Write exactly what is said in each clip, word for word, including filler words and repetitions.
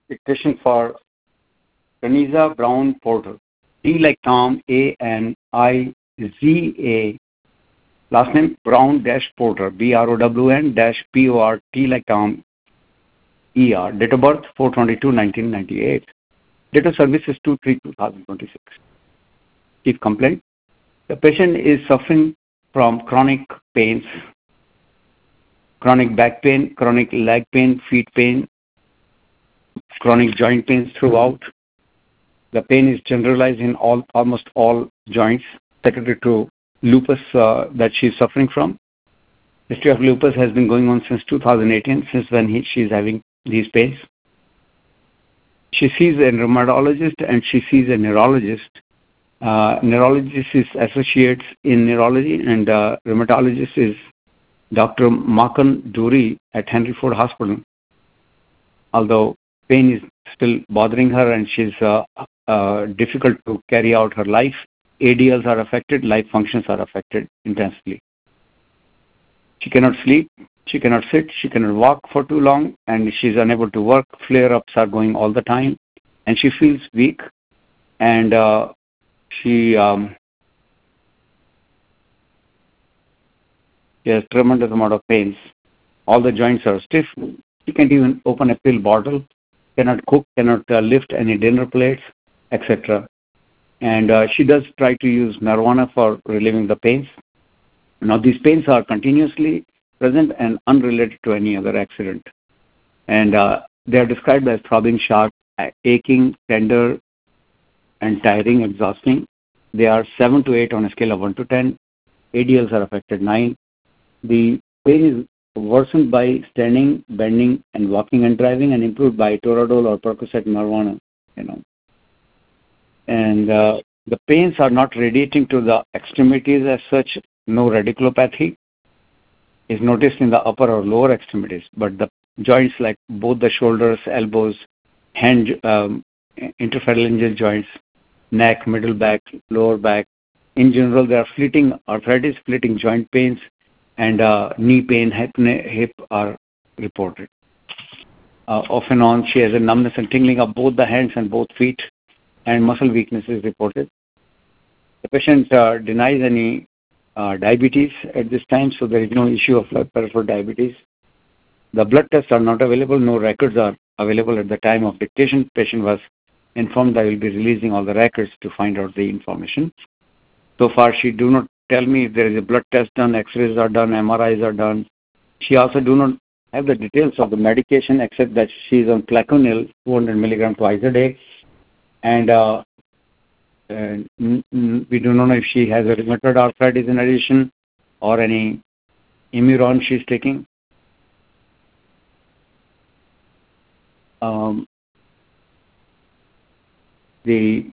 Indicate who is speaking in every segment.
Speaker 1: Dictation for Taniza Brown Porter. T like Tom, A N I Z A. Last name Brown dash Porter. B R O W N dash P O R T like Tom, E R. Date of birth four twenty-two nineteen ninety-eight. Date of service is two three two thousand twenty-six. Chief complaint. The patient is suffering from chronic pains, chronic back pain, chronic leg pain, feet pain, chronic joint pains throughout. The pain is generalized in all, almost all joints, secondary to lupus uh, that she is suffering from. History of lupus has been going on since two thousand eighteen, since when he, she is having these pains. She sees a rheumatologist and she sees a neurologist. Uh, neurologist is associates in neurology, and uh, rheumatologist is Doctor Makan Duri at Henry Ford Hospital. Although pain is still bothering her and she's uh, uh, difficult to carry out her life, A D Ls are affected, life functions are affected intensely. She cannot sleep, she cannot sit, she cannot walk for too long, and she's unable to work. Flare-ups are going all the time, and she feels weak, and uh, she, um, she has tremendous amount of pains. All the joints are stiff. She can't even open a pill bottle, cannot cook, cannot uh, lift any dinner plates, et cetera. And uh, she does try to use marijuana for relieving the pains. Now, these pains are continuously present and unrelated to any other accident. And uh, they are described as throbbing, sharp, aching, tender, and tiring, exhausting. They are seven to eight on a scale of one to ten. A D Ls are affected nine. The pain is worsened by standing, bending, and walking and driving, and improved by Toradol or Percocet marijuana, you know. And uh, the pains are not radiating to the extremities as such. No radiculopathy is noticed in the upper or lower extremities, but the joints like both the shoulders, elbows, hand, um, interphalangeal joints, neck, middle back, lower back. In general, there are fleeting arthritis, fleeting joint pains, and uh, knee pain, hip, hip are reported. Uh, off and on, she has a numbness and tingling of both the hands and both feet, and muscle weakness is reported. The patient uh, denies any uh, diabetes at this time, so there is no issue of peripheral diabetes. The blood tests are not available. No records are available at the time of dictation. Patient was informed I will be releasing all the records to find out the information. So far, she do not tell me if there is a blood test done, X-rays are done, M R Is are done. She also do not have the details of the medication, except that she is on Plaquenil, two hundred milligrams twice a day, and uh, uh, we do not know if she has a rheumatoid arthritis in addition or any Imuron she is taking. Um, the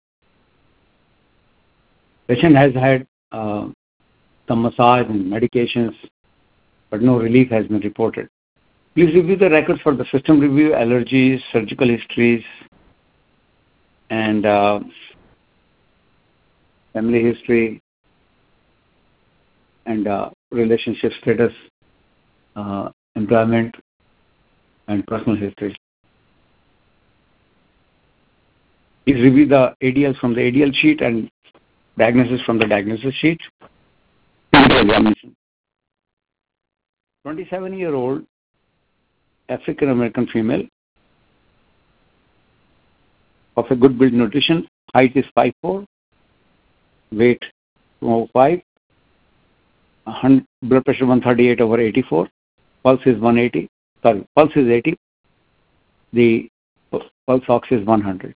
Speaker 1: patient has had uh, some massage and medications, but no relief has been reported. Please review the records for the system review, allergies, surgical histories, and uh, family history, and uh, relationship status, uh, employment, and personal history. Please review the A D Ls from the A D L sheet and diagnosis from the diagnosis sheet. Examination. twenty-seven-year-old African-American female of a good build nutrition. Height is five foot four, weight two oh five, blood pressure one thirty-eight over eighty-four, pulse is one eighty, sorry, pulse is eighty, the pulse ox is one hundred.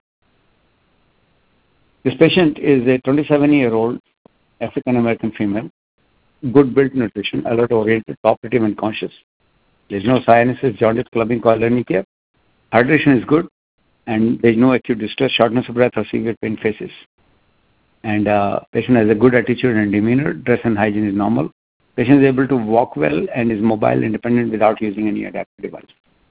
Speaker 1: This patient is a twenty-seven-year-old African-American female, good built nutrition, alert oriented, cooperative and conscious. There is no cyanosis, jaundice, clubbing, koilonychia. Hydration is good, and there is no acute distress, shortness of breath or severe pain faces. And uh, patient has a good attitude and demeanor. Dress and hygiene is normal. Patient is able to walk well and is mobile, independent without using any adaptive device.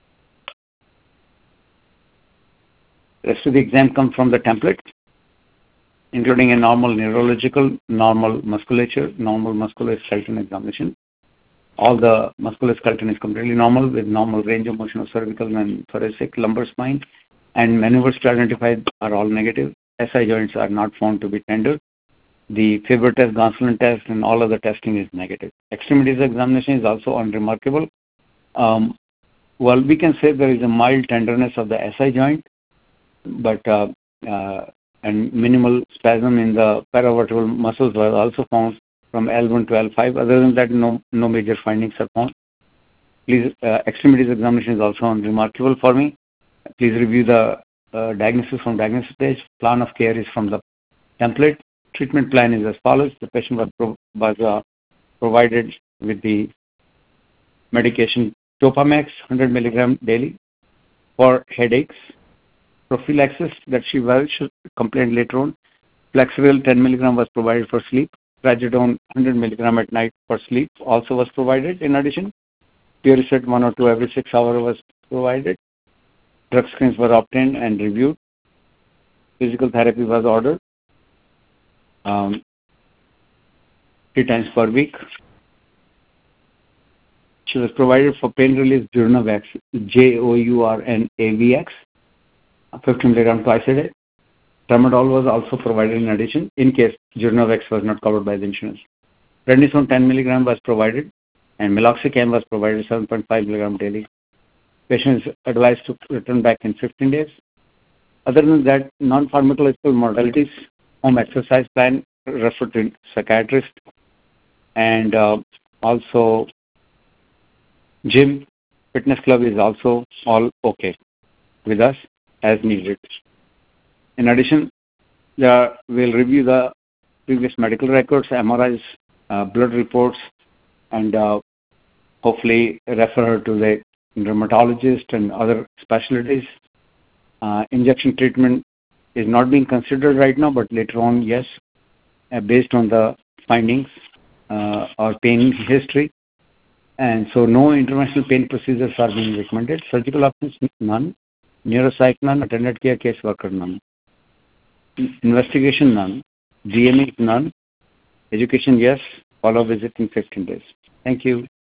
Speaker 1: The rest of the exam comes from the template, including a normal neurological, normal musculature, normal musculoskeletal examination. All the musculoskeleton is completely normal with normal range of motion of cervical and thoracic lumbar spine. and maneuvers to identify are all negative. S I joints are not found to be tender. The Faber test, Gonsalves test, and all other testing is negative. Extremities examination is also unremarkable. Um, well, we can say there is a mild tenderness of the S I joint, but uh, uh, and minimal spasm in the paravertebral muscles was also found from L one to L five. Other than that, no no major findings are found. Please, uh, extremities examination is also unremarkable for me. Please review the uh, diagnosis from diagnosis page. Plan of care is from the template. Treatment plan is as follows. The patient was, pro was uh, provided with the medication Topamax, one hundred milligram daily for headaches. Prophylaxis that she will complain later on. Flexeril ten milligram was provided for sleep. Trazodone one hundred milligram at night for sleep also was provided. In addition, Puriset one or two every six hours was provided. Drug screens were obtained and reviewed. Physical therapy was ordered um, three times per week. She was provided for pain relief Journavex, J O U R N A V X, fifty milligram twice a day. Tramadol was also provided in addition in case Journavex was not covered by the insurance. Prednisone ten milligram was provided and meloxicam was provided seven point five milligram daily. Patient is advised to return back in fifteen days. Other than that, non-pharmacological modalities, home exercise plan, refer to psychiatrist, and uh, also gym, fitness club is also all okay with us as needed. In addition, the, we'll review the previous medical records, M R Is, uh, blood reports, and uh, hopefully refer her to the dermatologist and other specialties. Uh, injection treatment is not being considered right now, but later on, yes, uh, based on the findings uh, or pain history. And so no interventional pain procedures are being recommended. Surgical options, none. Neuropsych, none. Attended care caseworker, none. Investigation, none. D M E, none. Education, yes. Follow visit in fifteen days. Thank you.